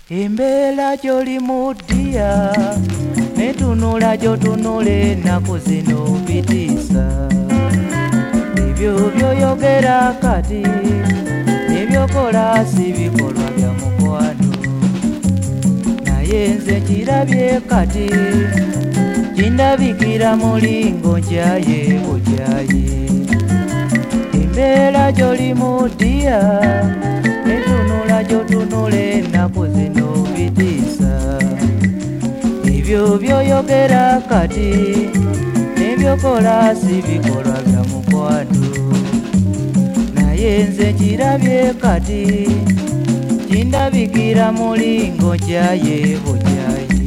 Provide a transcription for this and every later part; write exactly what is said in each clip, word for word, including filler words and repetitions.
Embeera gy'oli muddiya netunula gy'otunula ennaku zino bitiisa. Ebyo by'oyogera kati ebyokola si bikolwa bya mukwano, naye nze nkirabye kati kindabikira mulingo nkyaye bukyaye. Embeera gy'oli muddiya netunula gy'otunula ennaku zino bitiisa. Ebyo by'oyogera kati nebyokola si bikolwa bya mukwano, naye nze nkirabye kati kindabikira mulingo nkyaye bukyaye.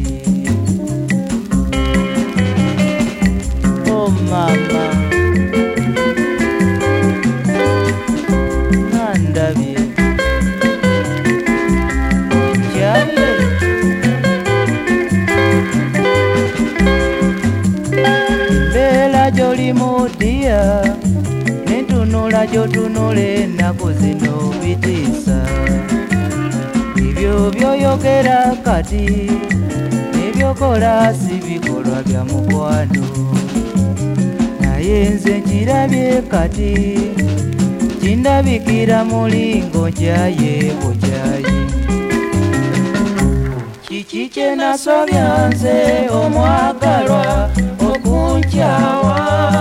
Oh mama nandabye nkyaye. Embeera gy'oli muddiya netunula gy'otunula ennaku zino bitiisa. Ebyo by'oyogera kati nebyokola si bikolwa bya mukwano, naye nze nkirabye kati kindabikira mulingo nkyaye bukyaye. Kiki kye nasobya nze omwagalwa okunkyawa?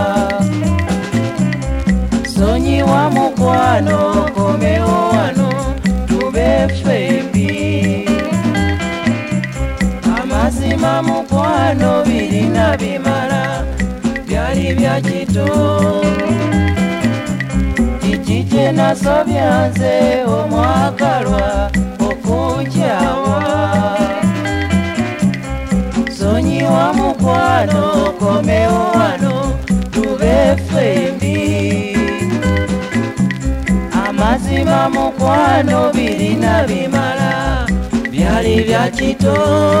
Sonyiwa mukwano komewo wano tube ffembi. Amazima mukwano birina bimala byali bya kito. Kiki kye nasobya nze omwagalwa okunkyawa? Sonyiwa mukwano komewo wano tube ffembi. Amazima mukwano birina bimala byali bya kito.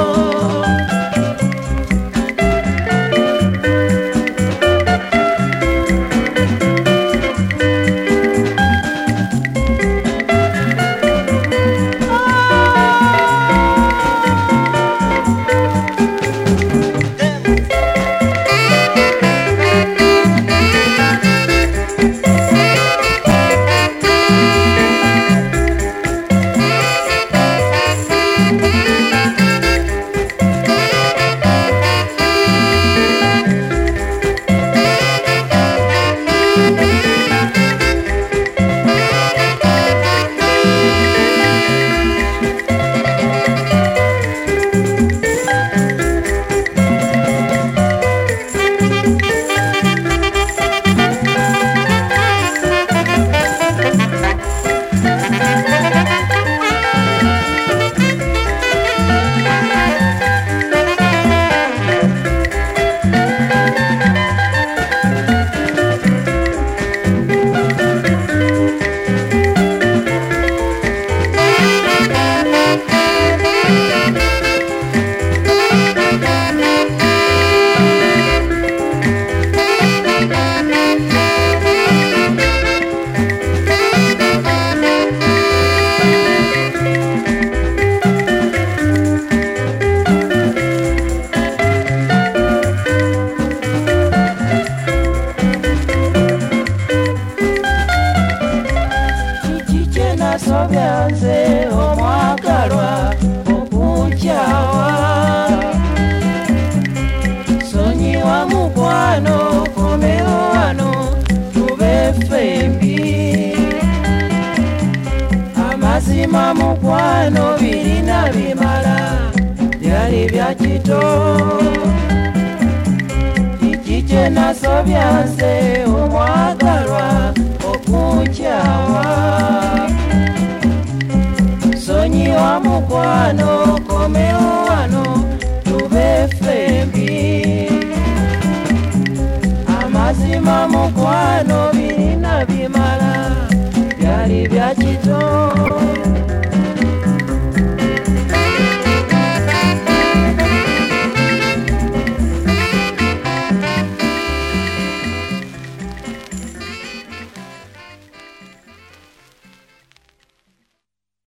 Nasobya nze omwagalwa okunkyawa? Sonyiwa mukwano komewo wano tube ffembi. Amazima mukwano birina bimala byali bya kito. Kiki kye nasobya nze omwagalwa okunkyawa? Sonyiwa mukwano komewo wano tube ffembi. Amazima mukwano birina bimala byali bya kito.